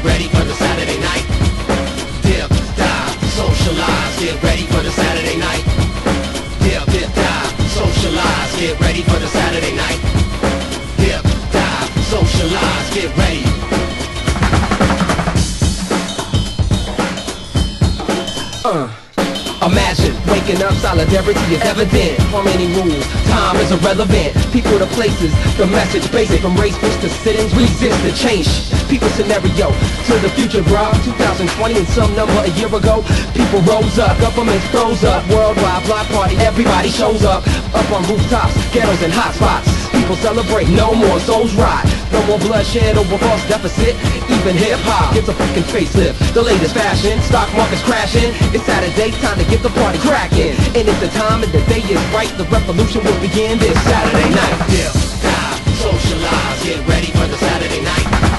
ready for the Saturday night. Dip, dive, socialize, get ready for the Saturday night. Dip, dive, socialize, get ready for the Saturday night. Dip, dive, socialize, get ready. Imagine waking up, solidarity is evident. Harmony rules, time is irrelevant. People to places, the message basic. From race boosts to sit-ins, resist the change. People scenario to the future, bro. 2020 and some number a year ago. People rose up, governments froze up. Worldwide block party, everybody shows up. Up on rooftops, ghettos and hotspots. People celebrate, no more souls rot. No more bloodshed over false deficit. Even hip-hop gets a fucking facelift. The latest fashion, stock market's crashing. It's Saturday, time to get the party cracking. And if the time and the day is right, the revolution will begin this Saturday night. Dip, dive, socialize, get ready for the Saturday night.